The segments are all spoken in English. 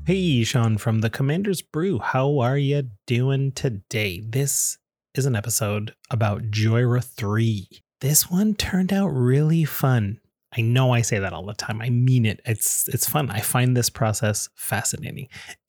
Hey, Sean from the Commander's Brew. How are you doing today? This is an episode about Joyra 3. This one turned out really fun. I know I say that all the time. I mean it. It's fun. I find this process fascinating.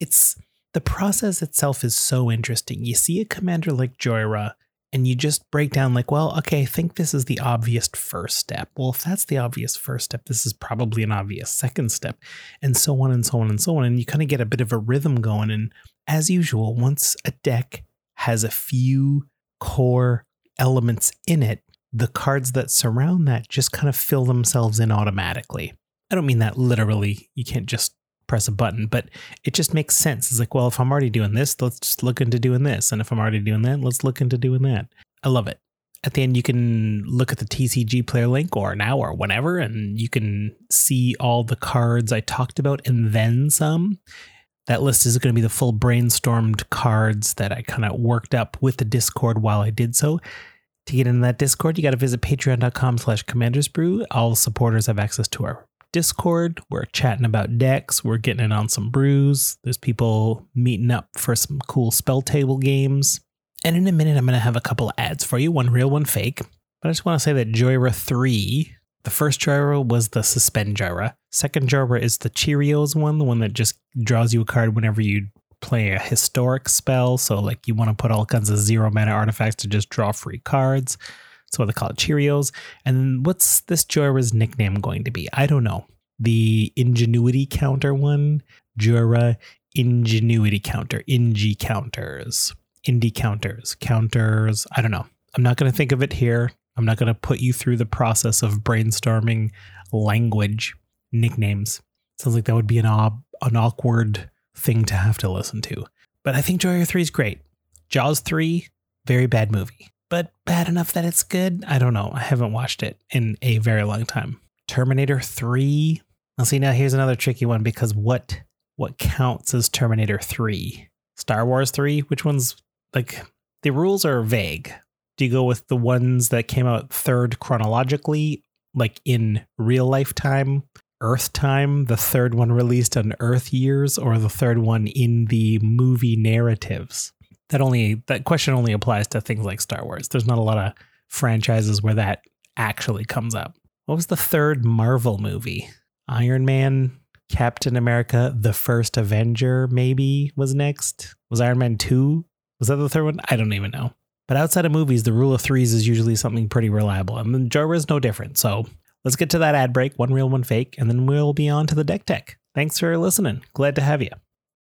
The process itself is so interesting. You see a commander like Joyra and you just break down like, well, okay, I think this is the obvious first step. Well, if that's the obvious first step, this is probably an obvious second step, and so on and so on and so on. And you kind of get a bit of a rhythm going. And as usual, once a deck has a few core elements in it, the cards that surround that just kind of fill themselves in automatically. I don't mean that literally. You can't just press a button, but it just makes sense. It's like, well, if I'm already doing this, let's just look into doing this. And if I'm already doing that, let's look into doing that. I love it. At the end, you can look at the TCG player link or now or whenever, and you can see all the cards I talked about and then some. That list is going to be the full brainstormed cards that I kind of worked up with the Discord while I did so. To get into that Discord, you got to visit patreon.com/commandersbrew. All supporters have access to our Discord. We're chatting about decks. We're getting in on some brews. There's people meeting up for some cool spell table games. And in a minute, I'm going to have a couple of ads for you. One real, one fake. But I just want to say that Joyra 3, the first Joyra was the Suspend Joyra. Second Joyra is the Cheerios one, the one that just draws you a card whenever you play a historic spell. So like you want to put all kinds of 0 mana artifacts to just draw free cards. That's why they call it Cheerios. And what's this Joyra's nickname going to be? I don't know. The Ingenuity Counter one? Joyra Ingenuity Counter. Ingy Counters. Indie Counters. I don't know. I'm not going to think of it here. I'm not going to put you through the process of brainstorming language nicknames. Sounds like that would be an awkward thing to have to listen to. But I think Joyra 3 is great. Jaws 3, very bad movie. But bad enough that it's good? I don't know. I haven't watched it in a very long time. Terminator 3. I'll see, now here's another tricky one, because what counts as Terminator 3? Star Wars 3? Which one's, like, the rules are vague. Do you go with the ones that came out third chronologically, like in real life time, Earth time, the third one released on Earth years, or the third one in the movie narratives? That question only applies to things like Star Wars. There's not a lot of franchises where that actually comes up. What was the third Marvel movie? Iron Man, Captain America, The First Avenger maybe was next. Was Iron Man 2? Was that the third one? I don't even know. But outside of movies, the rule of threes is usually something pretty reliable. And the Joyra is no different. So let's get to that ad break. One real, one fake. And then we'll be on to the deck tech. Thanks for listening. Glad to have you.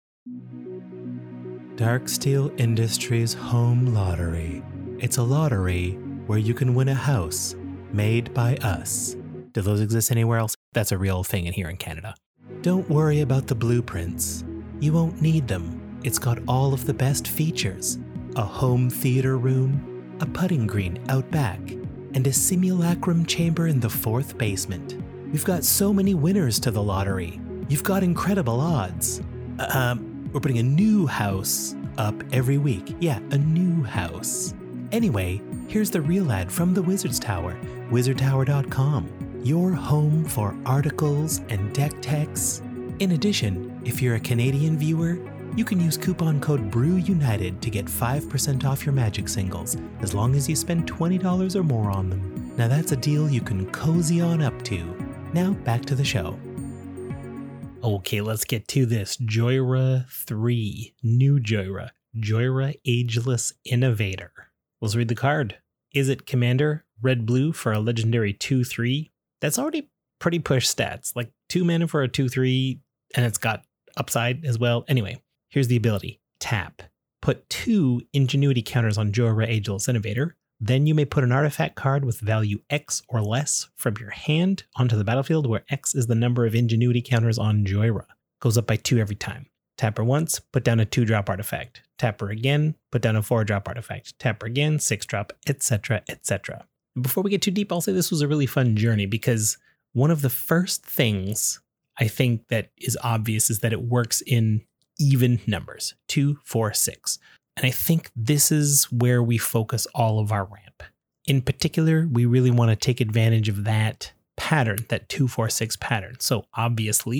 Darksteel Industries Home Lottery. It's a lottery where you can win a house made by us. Do those exist anywhere else? That's a real thing in here in Canada. Don't worry about the blueprints. You won't need them. It's got all of the best features. A home theater room, a putting green out back, and a simulacrum chamber in the 4th basement. We've got so many winners to the lottery. You've got incredible odds. We're putting a new house up every week. Yeah, a new house. Anyway, here's the real ad from the Wizards Tower, wizardtower.com, your home for articles and deck techs. In addition, if you're a Canadian viewer, you can use coupon code BREWUNITED to get 5% off your Magic singles, as long as you spend $20 or more on them. Now that's a deal you can cozy on up to. Now back to the show. Okay, let's get to this. Joyra 3. New Joyra. Joyra Ageless Innovator. Let's read the card. Is it Commander? Red-blue for a legendary 2/3. That's already pretty push stats. Like 2 mana for a 2/3, and it's got upside as well. Anyway, here's the ability. Tap. Put 2 Ingenuity counters on Joyra Ageless Innovator. Then you may put an artifact card with value X or less from your hand onto the battlefield, where X is the number of Ingenuity counters on Joyra. Goes up by 2 every time. Tap her once, put down a 2-drop artifact. Tap her again, put down a 4-drop artifact. Tap her again, 6-drop, etc., etc. Before we get too deep, I'll say this was a really fun journey, because one of the first things I think that is obvious is that it works in even numbers, 2, 4, 6. And I think this is where we focus all of our ramp. In particular, we really want to take advantage of that pattern, that 2, 4, 6 pattern. So obviously,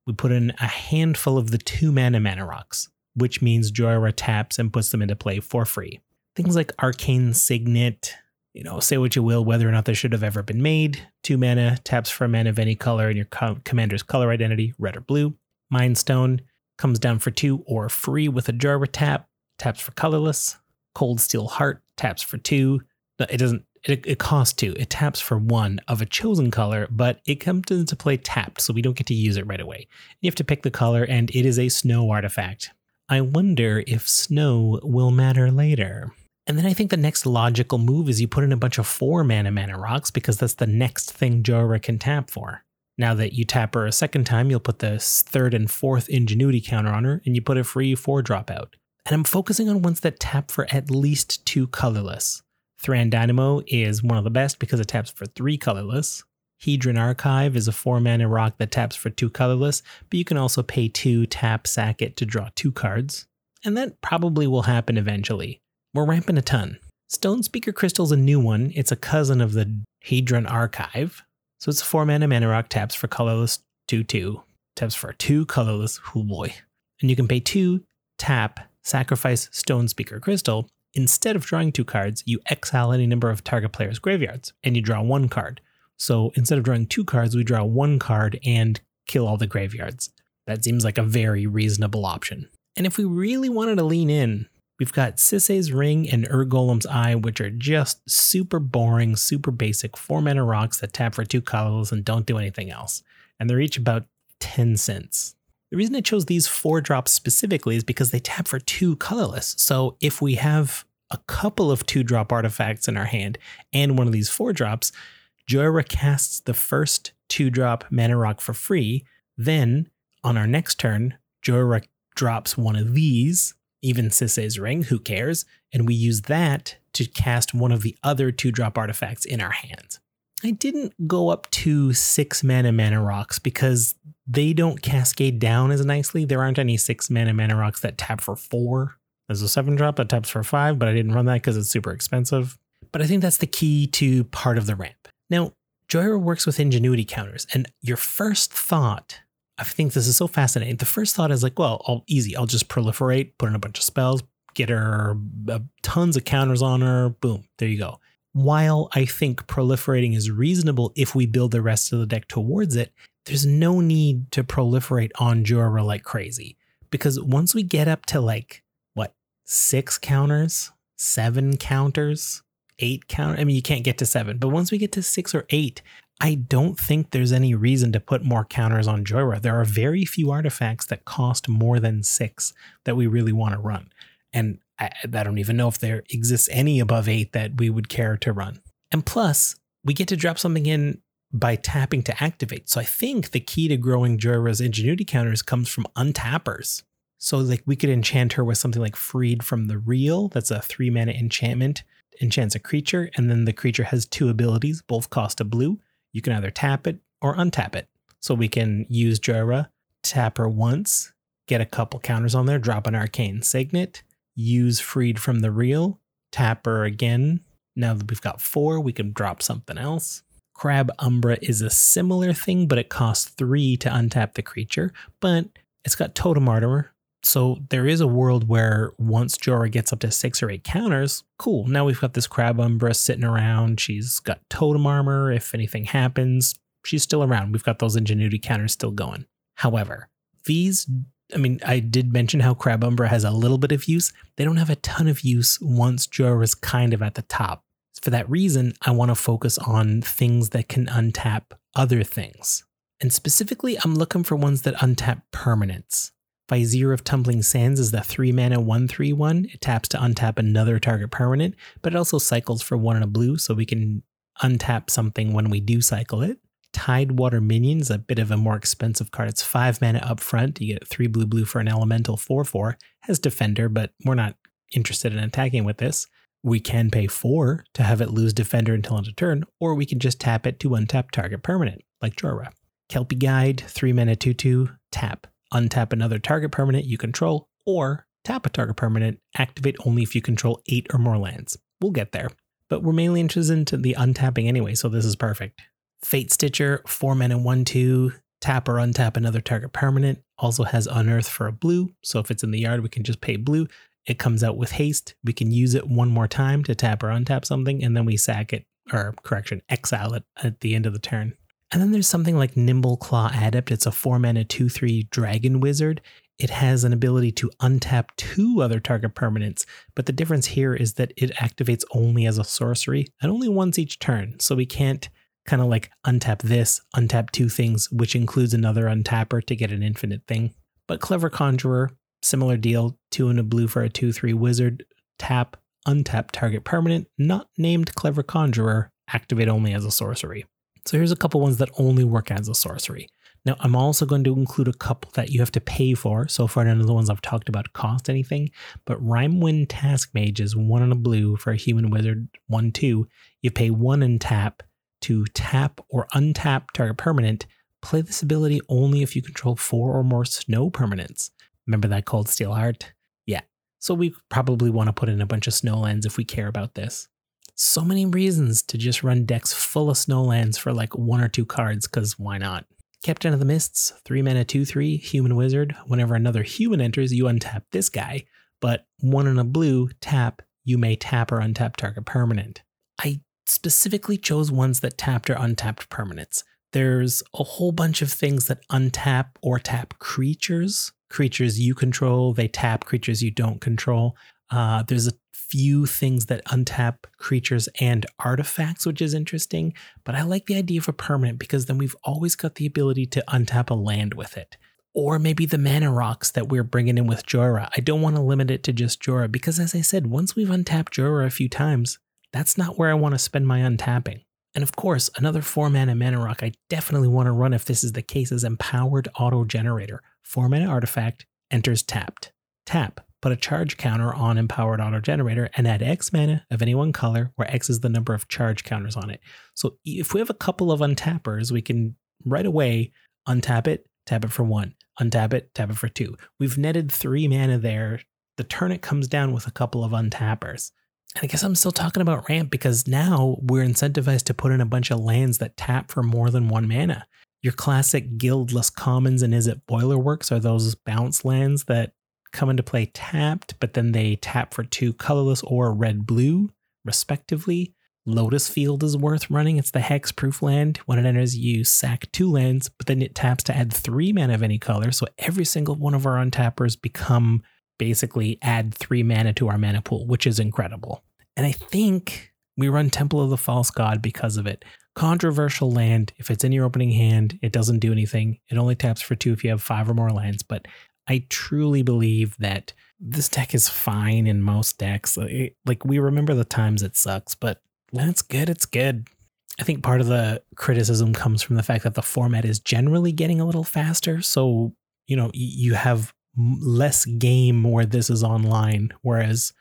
we put in a handful of the 2 mana rocks, which means Jora taps and puts them into play for free. Things like Arcane Signet, say what you will, whether or not they should have ever been made. 2 mana, taps for a mana of any color in your commander's color identity, red or blue. Mind Stone comes down for 2 or free with a Jora tap, taps for colorless. Cold Steel Heart taps for 2. It costs 2. It taps for 1 of a chosen color, but it comes into play tapped, so we don't get to use it right away. You have to pick the color, and it is a snow artifact. I wonder if snow will matter later. And then I think the next logical move is you put in a bunch of 4 mana rocks, because that's the next thing Jora can tap for. Now that you tap her a second time, you'll put the 3rd and 4th Ingenuity counter on her, and you put a free 4-drop out. And I'm focusing on ones that tap for at least 2 colorless. Thran Dynamo is one of the best because it taps for 3 colorless. Hedron Archive is a 4 mana rock that taps for 2 colorless, but you can also pay 2, tap, sack it to draw 2 cards. And that probably will happen eventually. We're ramping a ton. Stonespeaker Crystal's a new one. It's a cousin of the Hedron Archive. So it's a 4 mana rock, taps for colorless 2/2. Taps for 2 colorless, oh boy. And you can pay 2, tap, sacrifice Stonespeaker Crystal. Instead of drawing 2 cards, you exile any number of target player's graveyards, and you draw 1 card. So instead of drawing 2 cards, we draw 1 card and kill all the graveyards. That seems like a very reasonable option. And if we really wanted to lean in, we've got Sisay's Ring and Urgolem's Eye, which are just super boring, super basic 4 mana rocks that tap for 2 colorless and don't do anything else. And they're each about 10 cents. The reason I chose these 4 drops specifically is because they tap for 2 colorless. So if we have a couple of 2-drop artifacts in our hand and one of these 4 drops, Jora casts the first 2-drop mana rock for free. Then on our next turn, Jora drops one of these, even Sisay's Ring, who cares? And we use that to cast one of the other 2-drop artifacts in our hands. I didn't go up to 6 mana rocks because they don't cascade down as nicely. There aren't any 6 mana rocks that tap for 4. There's a 7-drop that taps for 5, but I didn't run that because it's super expensive. But I think that's the key to part of the ramp. Now, Jora works with Ingenuity counters, and your first thought, I think this is so fascinating. The first thought is like, well, I'll just proliferate, put in a bunch of spells, get her tons of counters on her, boom, there you go. While I think proliferating is reasonable if we build the rest of the deck towards it, there's no need to proliferate on Jora like crazy. Because once we get up to 6 counters, 7 counters, 8 counters, I mean, you can't get to 7, but once we get to 6 or 8, I don't think there's any reason to put more counters on Jora. There are very few artifacts that cost more than 6 that we really want to run. And I don't even know if there exists any above 8 that we would care to run. And plus, we get to drop something in by tapping to activate. So I think the key to growing Jora's Ingenuity counters comes from untappers. So we could enchant her with something like Freed from the Real. That's a 3 mana enchantment. Enchants a creature, and then the creature has 2 abilities, both cost a blue. You can either tap it or untap it. So we can use Jora, tap her once, get a couple counters on there, drop an Arcane Signet, use Freed from the Real, tap her again. Now that we've got 4, we can drop something else. Crab Umbra is a similar thing, but it costs 3 to untap the creature, but it's got Totem Armor. So there is a world where once Jora gets up to 6 or 8 counters, cool, now we've got this Crab Umbra sitting around. She's got Totem Armor. If anything happens, she's still around. We've got those Ingenuity counters still going. However, I did mention how Crab Umbra has a little bit of use. They don't have a ton of use once Jora's kind of at the top. For that reason, I want to focus on things that can untap other things. And specifically, I'm looking for ones that untap permanents. Vizier of Tumbling Sands is the 3 mana 1/3/1. It taps to untap another target permanent, but it also cycles for 1 and a blue, so we can untap something when we do cycle it. Tidewater Minion is a bit of a more expensive card. It's 5 mana up front. You get 3 blue for an elemental 4/4. Has Defender, but we're not interested in attacking with this. We can pay 4 to have it lose Defender until end of turn, or we can just tap it to untap target permanent, like Jora. Kelpie Guide, 3 mana 2/2, tap. Untap another target permanent you control, or tap a target permanent, activate only if you control 8 or more lands. We'll get there, but we're mainly interested in the untapping anyway, so this is perfect. Fate Stitcher, 4 mana 1/2, tap or untap another target permanent. Also has Unearth for a blue. So if it's in the yard, we can just pay blue. It comes out with haste. We can use it one more time to tap or untap something, and then we sack it, or correction, exile it at the end of the turn. And then there's something like Nimble Claw Adept. It's a 4-mana 2/3 dragon wizard. It has an ability to untap 2 other target permanents, but the difference here is that it activates only as a sorcery and only once each turn. So we can't kind of like untap this, untap 2 things, which includes another untapper to get an infinite thing. But Clever Conjurer, similar deal, 2 and a blue for a 2/3 wizard, tap, untap target permanent, not named Clever Conjurer, activate only as a sorcery. So here's a couple ones that only work as a sorcery. Now, I'm also going to include a couple that you have to pay for. So far, none of the ones I've talked about cost anything, but Rhymewind Taskmage is 1 and a blue for a human wizard, 1/2. You pay 1 and tap to tap or untap target permanent. Play this ability only if you control 4 or more snow permanents. Remember that Cold Steel Heart? Yeah. So we probably want to put in a bunch of snowlands if we care about this. So many reasons to just run decks full of snowlands for like 1 or 2 cards, because why not? Captain of the Mists, 3-mana 2/3 human wizard. Whenever another human enters, you untap this guy, but 1 and a blue, tap, you may tap or untap target permanent. I specifically chose ones that tapped or untapped permanents. There's a whole bunch of things that untap or tap creatures. Creatures you control, they tap creatures you don't control. There's a few things that untap creatures and artifacts, which is interesting, but I like the idea of a permanent because then we've always got the ability to untap a land with it. Or maybe the mana rocks that we're bringing in with Jora. I don't want to limit it to just Jora because, as I said, once we've untapped Jora a few times, that's not where I want to spend my untapping. And of course, another 4-mana mana rock I definitely want to run if this is the case is Empowered Auto Generator. 4-mana artifact, enters tapped. Tap. Put a charge counter on Empowered Auto Generator and add X mana of any one color, where X is the number of charge counters on it. So if we have a couple of untappers, we can right away untap it, tap it for 1, untap it, tap it for 2. We've netted 3 mana there. The turn it comes down with a couple of untappers. And I guess I'm still talking about ramp because now we're incentivized to put in a bunch of lands that tap for more than 1 mana. Your classic guildless commons and Izzet Boilerworks are those bounce lands that come into play tapped, but then they tap for 2 colorless or red-blue, respectively. Lotus Field is worth running. It's the hexproof land. When it enters, you sack 2 lands, but then it taps to add 3 mana of any color. So every single one of our untappers become basically add 3 mana to our mana pool, which is incredible. And I think we run Temple of the False God because of it. Controversial land. If it's in your opening hand, it doesn't do anything. It only taps for 2 if you have 5 or more lands, but I truly believe that this deck is fine in most decks. Like we remember the times it sucks, but when it's good, it's good. I think part of the criticism comes from the fact that the format is generally getting a little faster. So, you have less game where this is online. Whereas,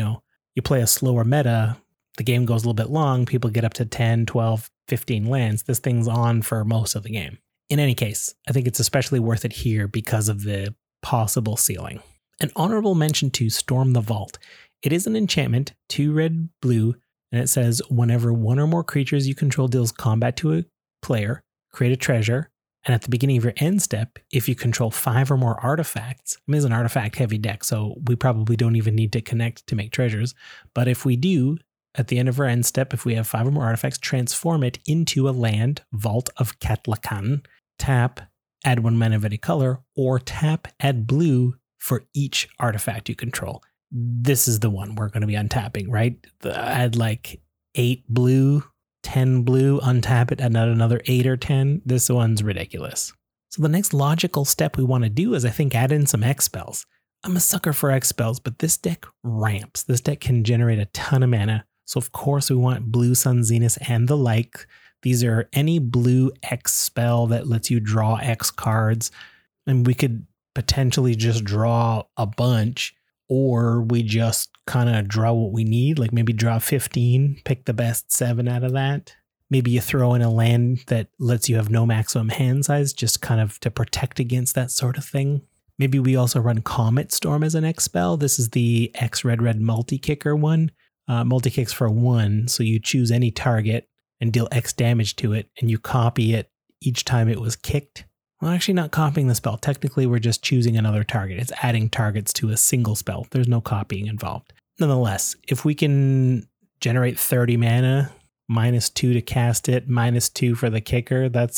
you play a slower meta, the game goes a little bit long, people get up to 10, 12, 15 lands. This thing's on for most of the game. In any case, I think it's especially worth it here because of the possible ceiling. An honorable mention to Storm the Vault. It is an enchantment, 2 red, blue, and it says whenever 1 or more creatures you control deals combat to a player, create a treasure, and at the beginning of your end step, if you control 5 or more artifacts, it's an artifact heavy deck, so we probably don't even need to connect to make treasures, but if we do, at the end of our end step, if we have 5 or more artifacts, transform it into a land, Vault of Catlacan, tap, add 1 mana of any color, or tap, add blue for each artifact you control. This is the one we're going to be untapping, right? Add like 8 blue, 10 blue, untap it, add another 8 or 10. This one's ridiculous. So the next logical step we want to do is, I think, add in some X spells. I'm a sucker for X spells, but this deck ramps. This deck can generate a ton of mana. So of course we want Blue Sun Zenith and the like. These are any blue X spell that lets you draw X cards. And we could potentially just draw a bunch, or we just kind of draw what we need. Like maybe draw 15, pick the best 7 out of that. Maybe you throw in a land that lets you have no maximum hand size, just kind of to protect against that sort of thing. Maybe we also run Comet Storm as an X spell. This is the X red multi-kicker one. Multi-kicks for 1, so you choose any target and deal X damage to it, and you copy it each time it was kicked Well, actually not copying the spell. Technically, we're just choosing another target. It's adding targets to a single spell. There's no copying involved. Nonetheless, if we can generate 30 mana, -2 to cast it, -2 for the kicker, that's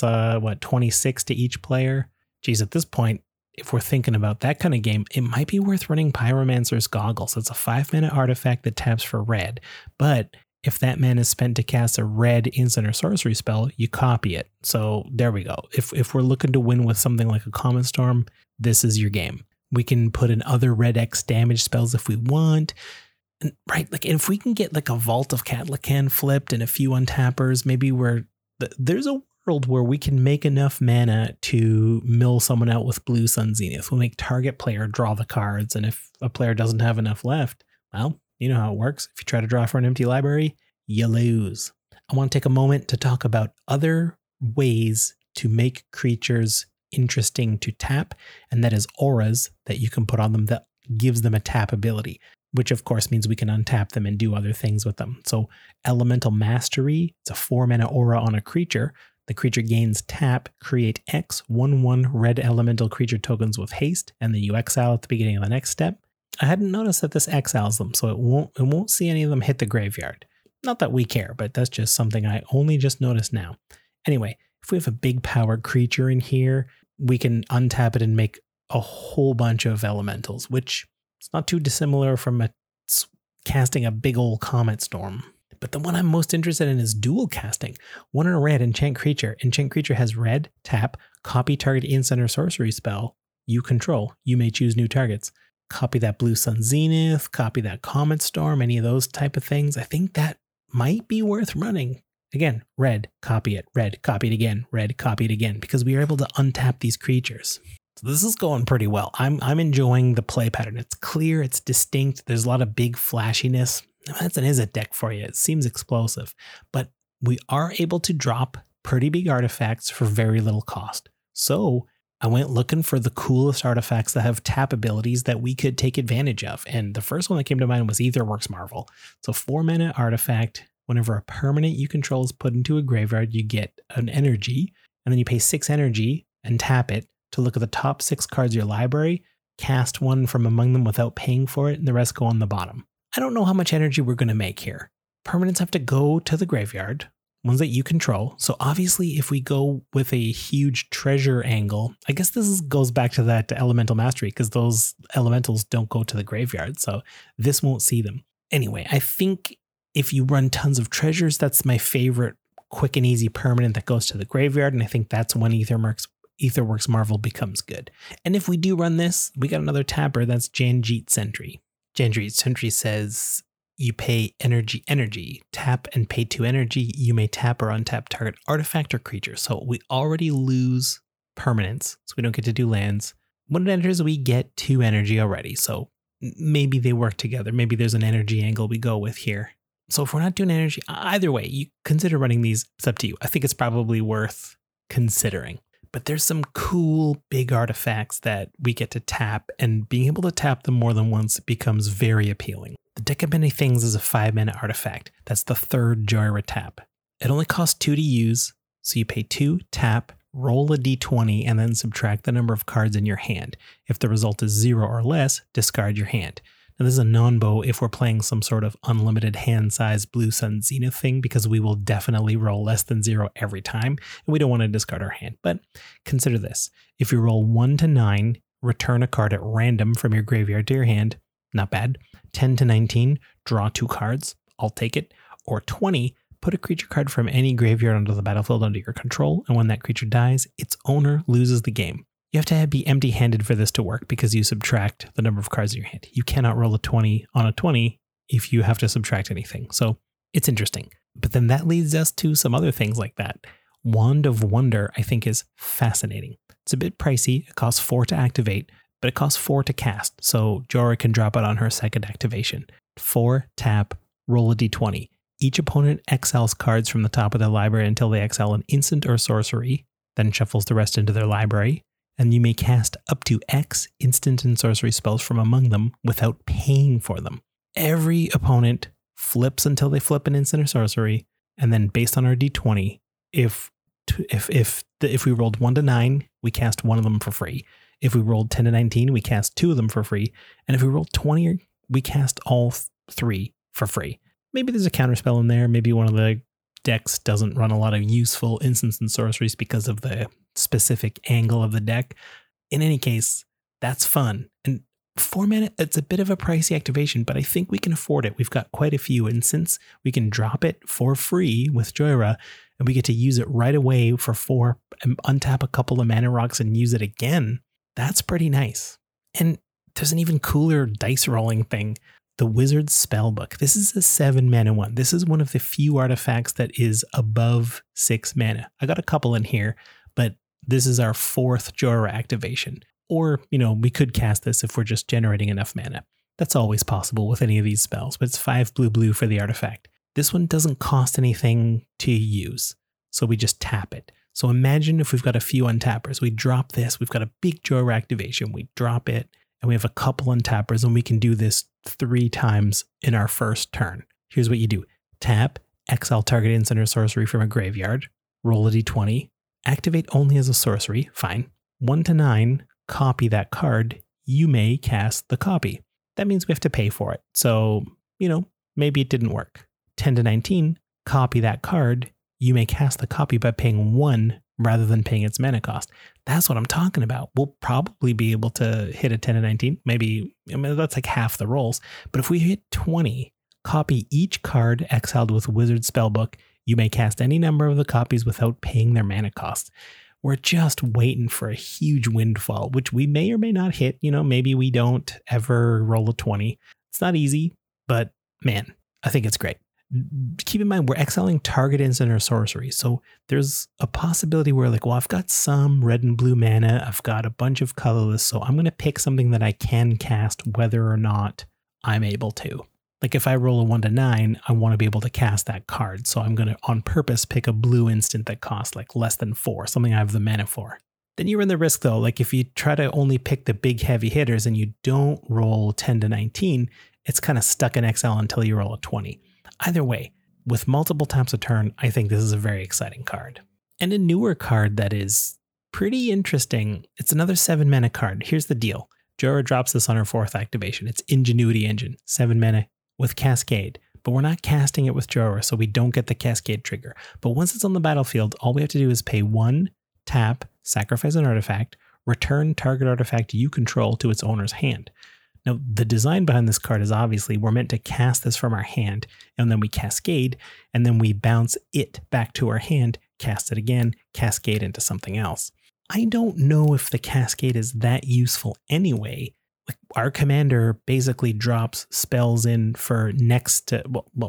26 to each player. Geez, at this point, if we're thinking about that kind of game, it might be worth running Pyromancer's Goggles. It's a 5-mana artifact that taps for red, but if that mana is spent to cast a red instant or sorcery spell, you copy it. So there we go. If we're looking to win with something like a Common Storm, this is your game. We can put in other red X damage spells if we want. And, right, like if we can get like a Vault of Catlacan flipped and a few untappers, maybe there's a world where we can make enough mana to mill someone out with Blue Sun Zenith. We'll make target player draw the cards, and if a player doesn't have enough left, well, you know how it works. If you try to draw from an empty library, you lose. I want to take a moment to talk about other ways to make creatures interesting to tap, and that is auras that you can put on them that gives them a tap ability, which of course means we can untap them and do other things with them. So Elemental Mastery, it's a 4-mana aura on a creature. The creature gains tap, create X 1/1 red elemental creature tokens with haste, and then you exile at the beginning of the next step. I hadn't noticed that this exiles them, so it won't see any of them hit the graveyard. Not that we care, but that's just something I only just noticed now. Anyway, if we have a big powered creature in here, we can untap it and make a whole bunch of elementals, which is not too dissimilar from casting a big old Comet Storm. But the one I'm most interested in is dual casting. 1 in a red, enchant creature. Enchant creature has red, tap, copy target instant or sorcery spell you control. You may choose new targets. Copy that Blue Sun Zenith, copy that Comet Storm, any of those type of things. I think that might be worth running. Again, red, copy it, red, copy it again, red, copy it again, because we are able to untap these creatures. So this is going pretty well. I'm enjoying the play pattern. It's clear, it's distinct. There's a lot of big flashiness. That's an Izzet deck for you. It seems explosive, but we are able to drop pretty big artifacts for very little cost. So I went looking for the coolest artifacts that have tap abilities that we could take advantage of. And the first one that came to mind was Aetherworks Marvel. So 4-mana artifact. Whenever a permanent you control is put into a graveyard, you get an energy, and then you pay 6 energy and tap it to look at the top 6 cards of your library, cast one from among them without paying for it, and the rest go on the bottom. I don't know how much energy we're going to make here. Permanents have to go to the graveyard, ones that you control. So obviously, if we go with a huge treasure angle, I guess goes back to that Elemental Mastery, because those elementals don't go to the graveyard, so this won't see them. Anyway, I think if you run tons of treasures, that's my favorite quick and easy permanent that goes to the graveyard, and I think that's when Aetherworks Marvel becomes good. And if we do run this, we got another tapper, that's Janjeet Sentry. Janjeet Sentry says, you pay energy, tap and pay 2 energy. You may tap or untap target artifact or creature. So we already lose permanents, so we don't get to do lands. When it enters, we get 2 energy already. So maybe they work together. Maybe there's an energy angle we go with here. So if we're not doing energy, either way, you consider running these. It's up to you. I think it's probably worth considering. But there's some cool big artifacts that we get to tap, and being able to tap them more than once becomes very appealing. The Deck of Many Things is a 5-mana artifact. That's the 3rd Jhoira tap. It only costs 2 to use, so you pay 2, tap, roll a d20, and then subtract the number of cards in your hand. If the result is 0 or less, discard your hand. Now, this is a non-bow if we're playing some sort of unlimited hand size Blue Sun Zenith thing, because we will definitely roll less than 0 every time, and we don't want to discard our hand. But consider this. If you roll 1 to 9, return a card at random from your graveyard to your hand. Not bad. 10 to 19, draw 2 cards. I'll take it. Or 20, put a creature card from any graveyard onto the battlefield under your control, and when that creature dies, its owner loses the game. You have to be empty-handed for this to work, because you subtract the number of cards in your hand. You cannot roll a 20 on a 20 if you have to subtract anything. So it's interesting. But then that leads us to some other things like that. Wand of Wonder, I think, is fascinating. It's a bit pricey. It costs 4 to activate, but it costs 4 to cast. So Jhoira can drop it on her 2nd activation. 4, tap, roll a d20. Each opponent exiles cards from the top of their library until they exile an instant or sorcery, then shuffles the rest into their library. And you may cast up to X instant and sorcery spells from among them without paying for them. Every opponent flips until they flip an instant or sorcery, and then based on our d20, if if we rolled 1 to 9, we cast one of them for free. If we rolled 10 to 19, we cast 2 of them for free. And if we rolled 20, we cast all 3 for free. Maybe there's a counterspell in there. Maybe one of the decks doesn't run a lot of useful instants and sorceries because of the specific angle of the deck. In any case, that's fun. And 4 mana, it's a bit of a pricey activation, but I think we can afford it. We've got quite a few. And since we can drop it for free with Jhoira, and we get to use it right away for 4 and untap a couple of mana rocks and use it again, that's pretty nice. And there's an even cooler dice rolling thing. The Wizard's Spellbook. This is a 7 mana one. This is one of the few artifacts that is above 6 mana. I got a couple in here, but this is our 4th Jhoira activation. Or, we could cast this if we're just generating enough mana. That's always possible with any of these spells, but it's 5 blue for the artifact. This one doesn't cost anything to use, so we just tap it. So imagine if we've got a few untappers. We drop this, we've got a big Jhoira activation, we drop it, and we have a couple untappers, and we can do this 3 times in our first turn. Here's what you do. Tap, exile target instant or sorcery from a graveyard, roll a d20, activate only as a sorcery, fine. 1 to 9, copy that card, you may cast the copy. That means we have to pay for it. So, maybe it didn't work. 10 to 19, copy that card, you may cast the copy by paying 1 rather than paying its mana cost. That's what I'm talking about. We'll probably be able to hit a 10 to 19. Maybe, that's like half the rolls. But if we hit 20, copy each card exiled with Wizard Spellbook. You may cast any number of the copies without paying their mana cost. We're just waiting for a huge windfall, which we may or may not hit. Maybe we don't ever roll a 20. It's not easy, but man, I think it's great. Keep in mind, we're exiling target instant or sorcery. So there's a possibility where I've got some red and blue mana. I've got a bunch of colorless. So I'm going to pick something that I can cast whether or not I'm able to. Like if I roll a 1 to 9, I want to be able to cast that card. So I'm going to on purpose pick a blue instant that costs less than 4, something I have the mana for. Then you're in the risk though. If you try to only pick the big heavy hitters and you don't roll 10 to 19, it's kind of stuck in exile until you roll a 20. Either way, with multiple taps a turn, I think this is a very exciting card. And a newer card that is pretty interesting. It's another 7 mana card. Here's the deal. Jhoira drops this on her 4th activation. It's Ingenuity Engine, 7 mana with Cascade. But we're not casting it with Jhoira, so we don't get the Cascade trigger. But once it's on the battlefield, all we have to do is pay 1, tap, sacrifice an artifact, return target artifact you control to its owner's hand. Now, the design behind this card is obviously we're meant to cast this from our hand, and then we cascade, and then we bounce it back to our hand, cast it again, cascade into something else. I don't know if the cascade is that useful anyway. Our commander basically drops spells in for next to,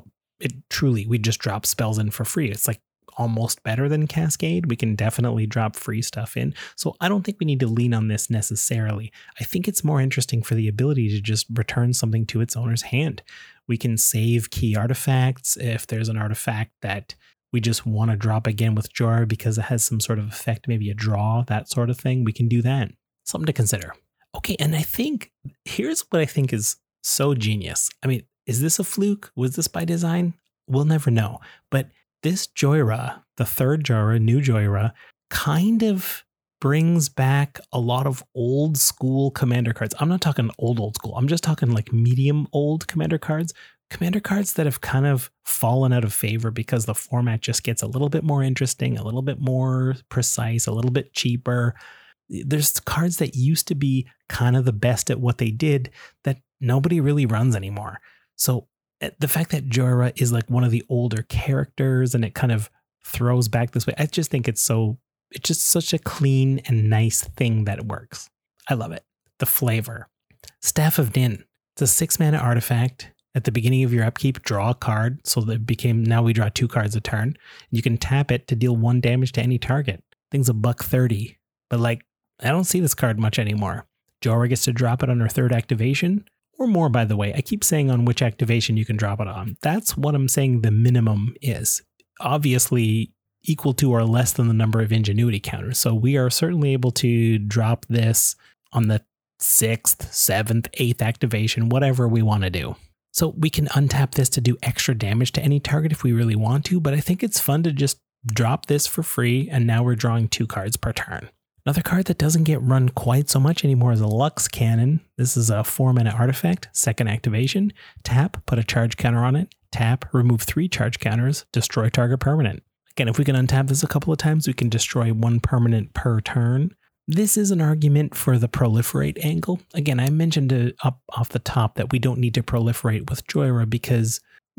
we just drop spells in for free. It's almost better than Cascade. We can definitely drop free stuff in. So I don't think we need to lean on this necessarily. I think it's more interesting for the ability to just return something to its owner's hand. We can save key artifacts. If there's an artifact that we just want to drop again with Jhoira because it has some sort of effect, maybe a draw, that sort of thing, we can do that. Something to consider. Okay, and I think here's what I think is so genius. Is this a fluke? Was this by design? We'll never know. But this Jhoira, the 3rd Jhoira, new Jhoira, kind of brings back a lot of old school commander cards. I'm not talking old school. I'm just talking medium old commander cards. Commander cards that have kind of fallen out of favor because the format just gets a little bit more interesting, a little bit more precise, a little bit cheaper. There's cards that used to be kind of the best at what they did that nobody really runs anymore. So the fact that Jhoira is one of the older characters and it kind of throws back this way, I just think it's just such a clean and nice thing that it works. I love it. The flavor. Staff of Din. It's a 6 mana artifact. At the beginning of your upkeep, draw a card. So now we draw 2 cards a turn. You can tap it to deal 1 damage to any target. Thing's $130. But I don't see this card much anymore. Jhoira gets to drop it on her 3rd activation. Or more, by the way. I keep saying on which activation you can drop it on. That's what I'm saying the minimum is. Obviously equal to or less than the number of ingenuity counters. So we are certainly able to drop this on the 6th, 7th, 8th activation, whatever we want to do. So we can untap this to do extra damage to any target if we really want to, but I think it's fun to just drop this for free, and now we're drawing 2 cards per turn. Another card that doesn't get run quite so much anymore is a Lux Cannon. This is a 4-mana artifact, 2nd activation. Tap, put a charge counter on it. Tap, remove 3 charge counters, destroy target permanent. Again, if we can untap this a couple of times, we can destroy 1 permanent per turn. This is an argument for the proliferate angle. Again, I mentioned up off the top that we don't need to proliferate with Jhoira because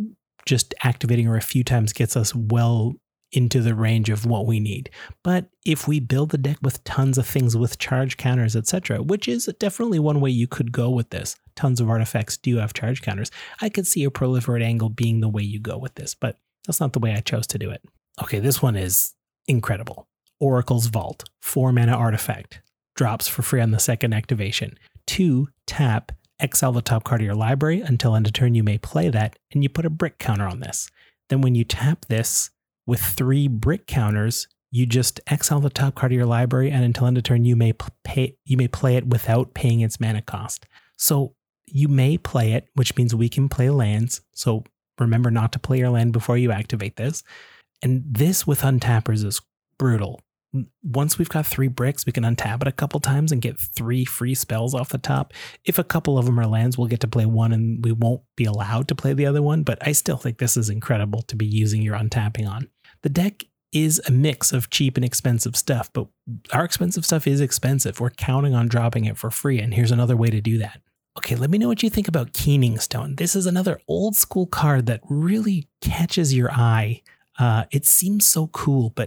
just activating her a few times gets us well into the range of what we need. But if we build the deck with tons of things with charge counters, etc., which is definitely one way you could go with this. Tons of artifacts do have charge counters. I could see a proliferate angle being the way you go with this, but that's not the way I chose to do it. Okay, this one is incredible. Oracle's Vault, 4-mana artifact. Drops for free on the 2nd activation. 2, tap, exile the top card of your library. Until end of turn, you may play that, and you put a brick counter on this. Then when you tap this with 3 brick counters, you just exile the top card of your library, and until end of turn, you may play it without paying its mana cost. So you may play it, which means we can play lands. So remember not to play your land before you activate this. And this with untappers is brutal. Once we've got 3 bricks, we can untap it a couple times and get 3 free spells off the top. If a couple of them are lands, we'll get to play one and we won't be allowed to play the other one, but I still think this is incredible to be using your untapping on. The deck is a mix of cheap and expensive stuff, but our expensive stuff is expensive. We're counting on dropping it for free, and here's another way to do that. Okay, let me know what you think about Keening Stone. This is another old school card that really catches your eye. It seems so cool, but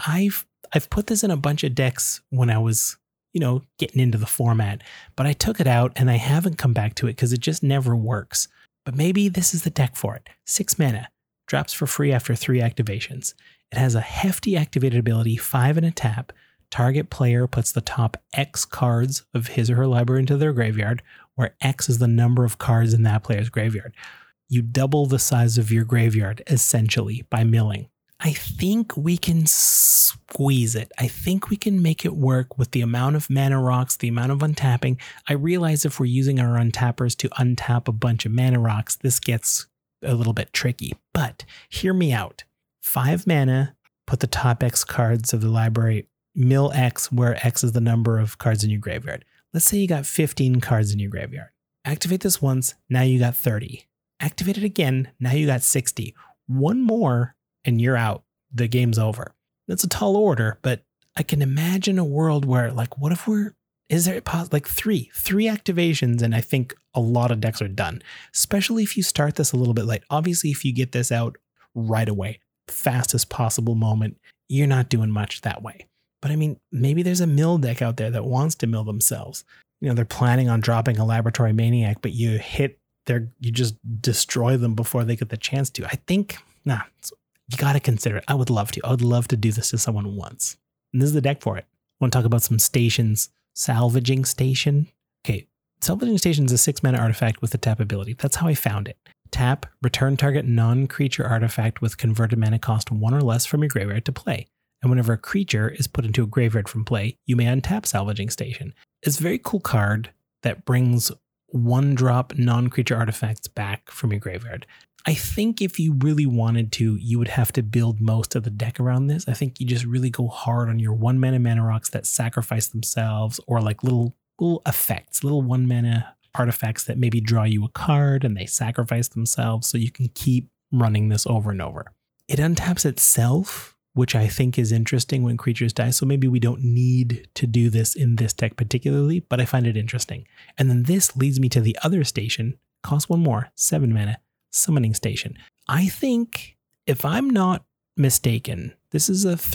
I've put this in a bunch of decks when I was, getting into the format, but I took it out and I haven't come back to it because it just never works. But maybe this is the deck for it. 6 mana, drops for free after 3 activations. It has a hefty activated ability, 5 and a tap. Target player puts the top X cards of his or her library into their graveyard, where X is the number of cards in that player's graveyard. You double the size of your graveyard, essentially, by milling. I think we can squeeze it. I think we can make it work with the amount of mana rocks, the amount of untapping. I realize if we're using our untappers to untap a bunch of mana rocks, this gets a little bit tricky. But hear me out. 5 mana, put the top X cards of the library, mill X, where X is the number of cards in your graveyard. Let's say you got 15 cards in your graveyard. Activate this once, now you got 30. Activate it again, now you got 60. One more, and you're out. The game's over. That's a tall order, but I can imagine a world where, what if is there three activations, and I think a lot of decks are done, especially if you start this a little bit late. Obviously, if you get this out right away, fastest possible moment, you're not doing much that way. But I mean, maybe there's a mill deck out there that wants to mill themselves. They're planning on dropping a Laboratory Maniac, but you just destroy them before they get the chance to. I think, you got to consider it. I would love to. I would love to do this to someone once. And this is the deck for it. I want to talk about some stations. Salvaging Station. Okay, Salvaging Station is a 6-mana artifact with a tap ability. That's how I found it. Tap, return target non-creature artifact with converted mana cost 1 or less from your graveyard to play. And whenever a creature is put into a graveyard from play, you may untap Salvaging Station. It's a very cool card that brings 1-drop non-creature artifacts back from your graveyard. I think if you really wanted to, you would have to build most of the deck around this. I think you just really go hard on your 1-mana mana rocks that sacrifice themselves, or little effects, little 1-mana artifacts that maybe draw you a card and they sacrifice themselves, so you can keep running this over and over. It untaps itself, which I think is interesting when creatures die, so maybe we don't need to do this in this deck particularly, but I find it interesting. And then this leads me to the other station, costs 1 more, 7 mana, Summoning Station. I think, if I'm not mistaken, this is a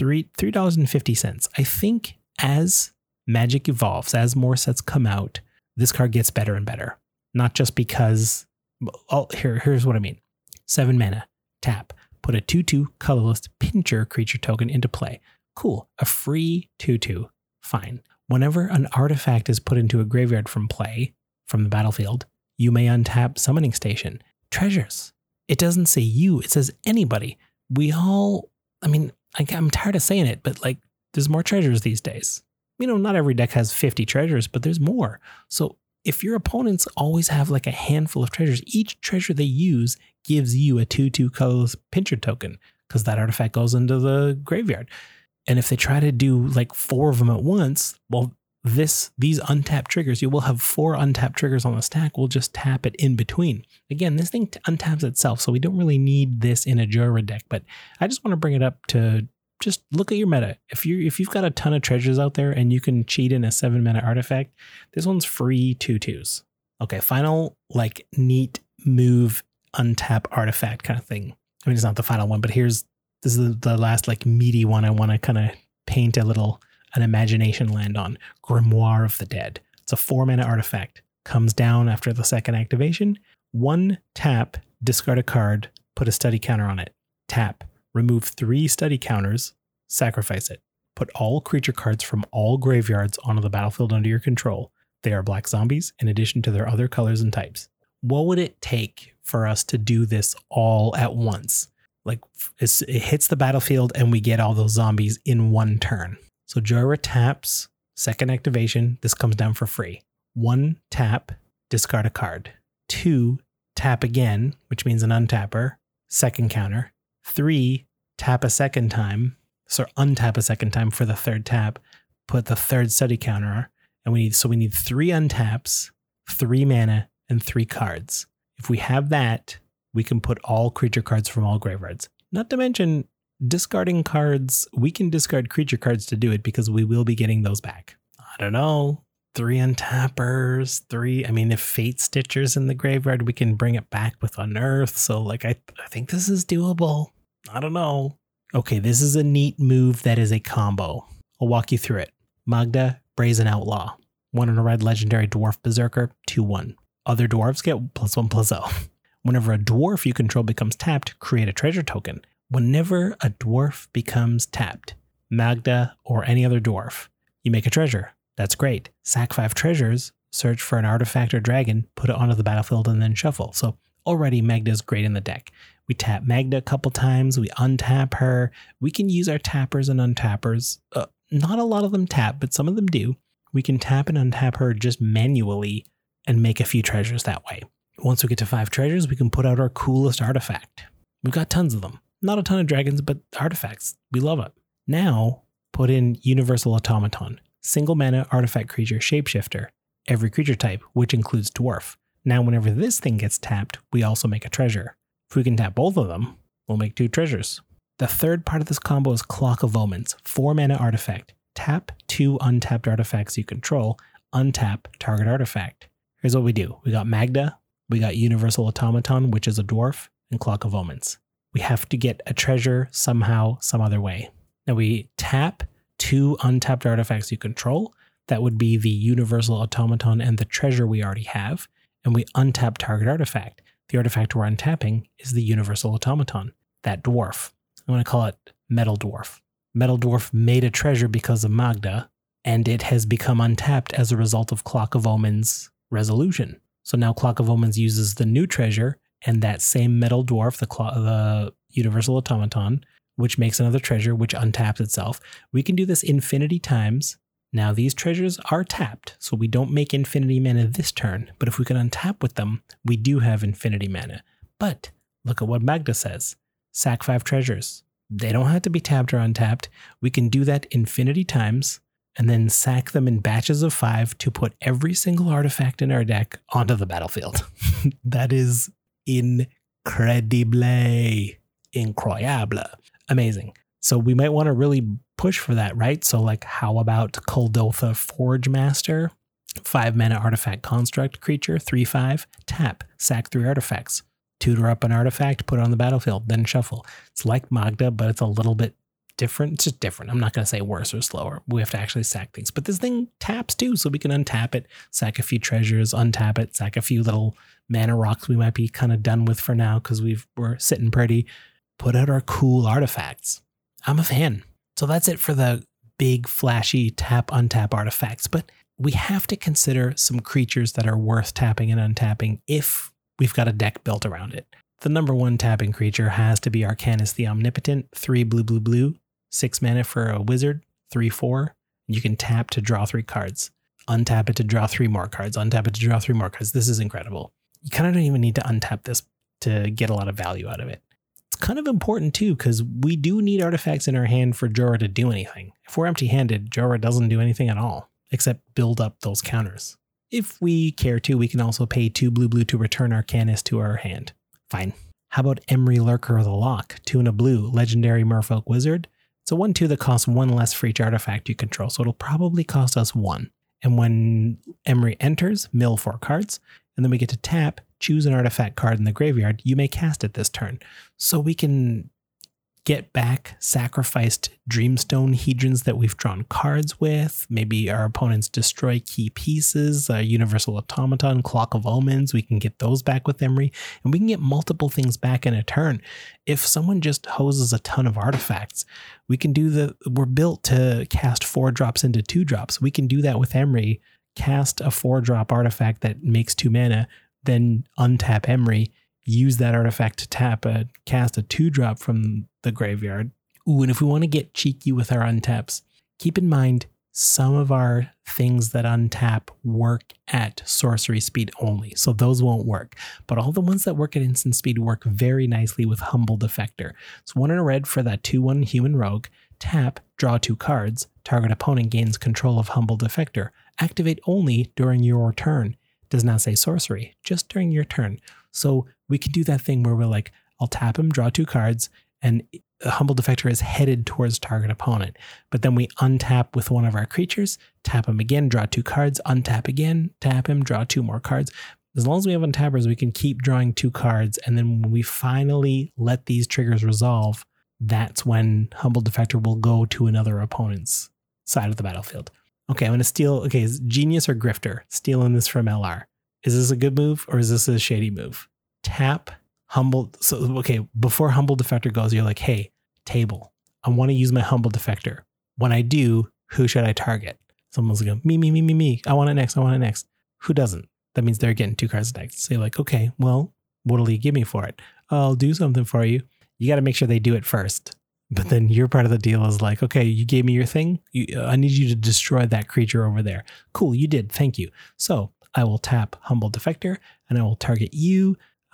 $3.50. I think as Magic evolves, as more sets come out, this card gets better and better. Not just because, here's what I mean. 7 mana, tap, put a 2/2 colorless Pincher creature token into play. Cool, a free 2/2, fine. Whenever an artifact is put into a graveyard from play, from the battlefield, you may untap Summoning Station. Treasures. It doesn't say you, it says anybody. I'm tired of saying it, but there's more treasures these days. Not every deck has 50 treasures, but there's more. So if your opponents always have a handful of treasures, each treasure they use gives you a 2/2 colorless Pincher token. because that artifact goes into the graveyard. And if they try to do like 4 of them at once, well, these untapped triggers, you will have 4 untapped triggers on the stack. We'll just tap it in between. Again, this thing untaps itself, so we don't really need this in a Jhoira deck, but I just want to bring it up to just look at your meta. If you've got a ton of treasures out there and you can cheat in a 7-mana artifact, this one's free 2/2s. Okay, final like neat move untap artifact kind of thing. I mean, it's not the final one, but this is the last like meaty one I want to kind of paint an imagination land on. Grimoire of the Dead. It's a 4-mana artifact. Comes down after the second activation. 1 tap, discard a card, put a study counter on it. Tap, remove 3 study counters, sacrifice it. Put all creature cards from all graveyards onto the battlefield under your control. They are black zombies in addition to their other colors and types. What would it take for us to do this all at once? Like it hits the battlefield and we get all those zombies in 1 turn. So Jhoira taps, second activation, this comes down for free. 1 tap, discard a card. 2 tap again, which means an untapper, second counter. 3 tap a second time, so untap a second time for the third tap, put the third study counter, and we need 3 untaps, 3 mana, and 3 cards. If we have that, we can put all creature cards from all graveyards. Not to mention discarding cards, we can discard creature cards to do it because we will be getting those back. I don't know, 3 untappers, 3, I mean, if Fate Stitcher's in the graveyard, we can bring it back with Unearth. So like, I think this is doable. I don't know. Okay, this is a neat move that is a combo. I'll walk you through it. Magda, Brazen Outlaw. 1 in a red legendary dwarf berserker, 2/1. Other dwarves get +1/+0. Whenever a dwarf you control becomes tapped, create a treasure token. Whenever a dwarf becomes tapped, Magda or any other dwarf, you make a treasure. That's great. Sack 5 treasures, search for an artifact or dragon, put it onto the battlefield, and then shuffle. So already Magda's great in the deck. We tap Magda a couple times, we untap her. We can use our tappers and untappers. Not a lot of them tap, but some of them do. We can tap and untap her just manually and make a few treasures that way. Once we get to 5 treasures, we can put out our coolest artifact. We've got tons of them. Not a ton of dragons, but artifacts. We love it. Now, put in Universal Automaton. Single mana artifact creature shapeshifter. Every creature type, which includes dwarf. Now, whenever this thing gets tapped, we also make a treasure. If we can tap both of them, we'll make 2 treasures. The third part of this combo is Clock of Omens. 4 mana artifact. Tap 2 untapped artifacts you control. Untap target artifact. Here's what we do. We got Magda. We got Universal Automaton, which is a dwarf, and Clock of Omens. We have to get a treasure somehow, some other way. Now we tap 2 untapped artifacts you control. That would be the Universal Automaton and the treasure we already have. And we untap target artifact. The artifact we're untapping is the Universal Automaton, that dwarf. I'm going to call it Metal Dwarf. Metal Dwarf made a treasure because of Magda, and it has become untapped as a result of Clock of Omens resolution. So now Clock of Omens uses the new treasure and that same Metal Dwarf, the Universal Automaton, which makes another treasure, which untaps itself. We can do this infinity times. Now these treasures are tapped, so we don't make infinity mana this turn, but if we can untap with them, we do have infinity mana. But look at what Magda says. Sack 5 treasures. They don't have to be tapped or untapped. We can do that infinity times and then sack them in batches of 5 to put every single artifact in our deck onto the battlefield. That is incredible. Amazing. So we might want to really push for that, right? So like, how about Kuldotha Forge Master? 5 mana artifact construct creature, 3/5, tap, sack 3 artifacts. Tutor up an artifact, put it on the battlefield, then shuffle. It's like Magda, but it's a little bit different. It's just different. I'm not going to say worse or slower. We have to actually sack things. But this thing taps too, so we can untap it, sack a few treasures, untap it, sack a few little mana rocks we might be kind of done with for now because we're sitting pretty. Put out our cool artifacts. I'm a fan. So that's it for the big, flashy tap-untap artifacts. But we have to consider some creatures that are worth tapping and untapping if we've got a deck built around it. The number 1 tapping creature has to be Arcanus the Omnipotent, 3 blue, 6 mana for a wizard, 3/4. You can tap to draw 3 cards. Untap it to draw 3 more cards. Untap it to draw 3 more cards. This is incredible. You kind of don't even need to untap this to get a lot of value out of it. It's kind of important too, because we do need artifacts in our hand for Jorah to do anything. If we're empty-handed, Jorah doesn't do anything at all, except build up those counters. If we care to, we can also pay 2 blue to return Arcanist to our hand. Fine. How about Emry Lurker of the Loch? 2 and a blue, legendary Merfolk Wizard. It's a 1/2 that costs 1 less for each artifact you control, so it'll probably cost us 1. And when Emry enters, mill 4 cards, and then we get to tap, choose an artifact card in the graveyard. You may cast it this turn. So we can get back sacrificed Dreamstone Hedrons that we've drawn cards with. Maybe our opponents destroy key pieces, Universal Automaton, Clock of Omens. We can get those back with Emry, and we can get multiple things back in a turn. If someone just hoses a ton of artifacts, we can we're built to cast 4 drops into 2 drops. We can do that with Emry, cast a 4-drop artifact that makes 2 mana, then untap Emry, use that artifact to cast a 2-drop from the graveyard. Ooh, and if we want to get cheeky with our untaps, keep in mind some of our things that untap work at sorcery speed only, so those won't work. But all the ones that work at instant speed work very nicely with Humble Defector. So 1 and a red for that 2/1 human rogue. Tap, draw 2 cards. Target opponent gains control of Humble Defector. Activate only during your turn. Does not say sorcery, just during your turn. So we can do that thing where we're like, I'll tap him, draw 2 cards, and Humble Defector is headed towards target opponent. But then we untap with one of our creatures, tap him again, draw 2 cards, untap again, tap him, draw 2 more cards. As long as we have untappers, we can keep drawing 2 cards. And then when we finally let these triggers resolve, that's when Humble Defector will go to another opponent's side of the battlefield. Okay, I'm going to steal. Okay, is Genius or Grifter? Stealing this from LR. Is this a good move or is this a shady move? Tap Humble. So, okay, before Humble Defector goes, you're like, hey, table, I want to use my Humble Defector. When I do, who should I target? Someone's going, me. I want it next. Who doesn't? That means they're getting 2 cards next. So you're like, okay, well, what'll you give me for it? I'll do something for you. You got to make sure they do it first. But then your part of the deal is like, okay, you gave me your thing. I need you to destroy that creature over there. Cool, you did. Thank you. So I will tap Humble Defector and I will target you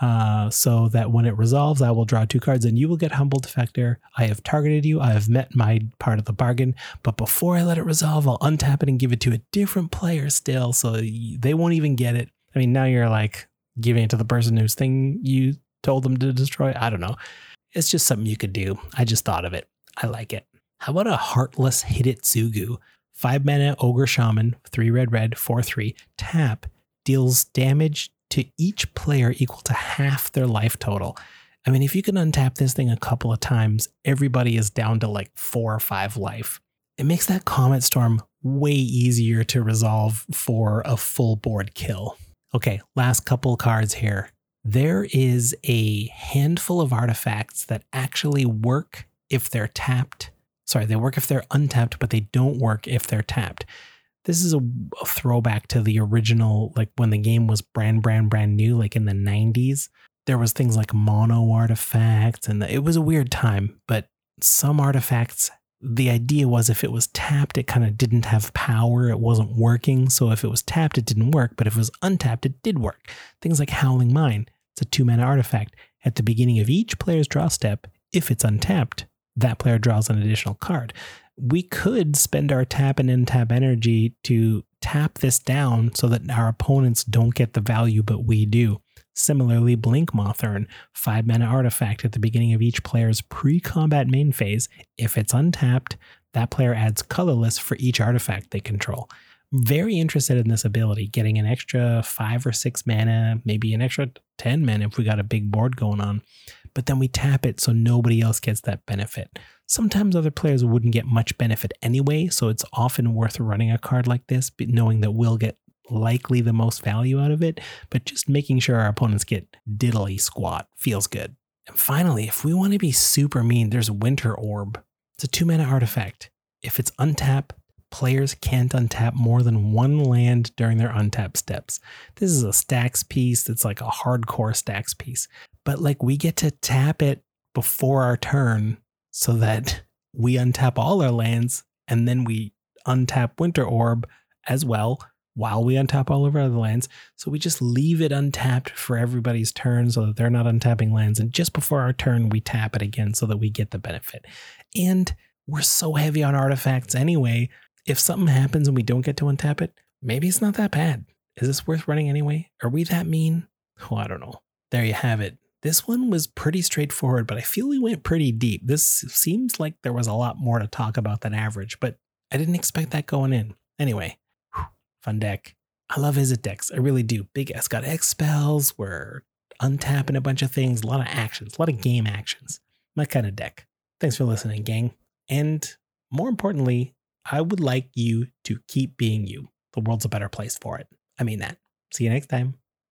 so that when it resolves, I will draw 2 cards and you will get Humble Defector. I have targeted you. I have met my part of the bargain. But before I let it resolve, I'll untap it and give it to a different player still. So they won't even get it. I mean, now you're like giving it to the person whose thing you told them to destroy. I don't know. It's just something you could do. I just thought of it. I like it. How about a Heartless Hidetsugu? 5 mana Ogre Shaman, 3 red, 4/3. Tap, deals damage to each player equal to half their life total. I mean, if you can untap this thing a couple of times, everybody is down to like 4 or 5 life. It makes that Comet Storm way easier to resolve for a full board kill. Okay, last couple cards here. There is a handful of artifacts that actually work if they're tapped. Sorry, they work if they're untapped, but they don't work if they're tapped. This is a throwback to the original, like when the game was brand new, like in the 90s. There was things like mono artifacts, and it was a weird time, but some artifacts, the idea was if it was tapped, it kind of didn't have power. It wasn't working. So if it was tapped, it didn't work. But if it was untapped, it did work. Things like Howling Mine. It's a 2 mana artifact. At the beginning of each player's draw step, if it's untapped, that player draws an additional card. We could spend our tap and untap energy to tap this down so that our opponents don't get the value, but we do. Similarly, Blink Mothern, 5 mana artifact at the beginning of each player's pre-combat main phase. If it's untapped, that player adds colorless for each artifact they control. Very interested in this ability, getting an extra 5 or 6 mana, maybe an extra 10 mana if we got a big board going on. But then we tap it so nobody else gets that benefit. Sometimes other players wouldn't get much benefit anyway, so it's often worth running a card like this, but knowing that we'll get likely the most value out of it, but just making sure our opponents get diddly squat feels good. And finally, if we want to be super mean, there's Winter Orb. It's a 2 mana artifact. If it's untapped, players can't untap more than 1 land during their untap steps. This is a stacks piece that's like a hardcore stacks piece. But like we get to tap it before our turn so that we untap all our lands and then we untap Winter Orb as well while we untap all of our other lands. So we just leave it untapped for everybody's turn so that they're not untapping lands. And just before our turn, we tap it again so that we get the benefit. And we're so heavy on artifacts anyway. If something happens and we don't get to untap it, maybe it's not that bad. Is this worth running anyway? Are we that mean? Oh, I don't know. There you have it. This one was pretty straightforward, but I feel we went pretty deep. This seems like there was a lot more to talk about than average, but I didn't expect that going in. Anyway, fun deck. I love Izzet decks. I really do. Big S got X spells. We're untapping a bunch of things. A lot of actions. A lot of game actions. My kind of deck. Thanks for listening, gang. And more importantly, I would like you to keep being you. The world's a better place for it. I mean that. See you next time.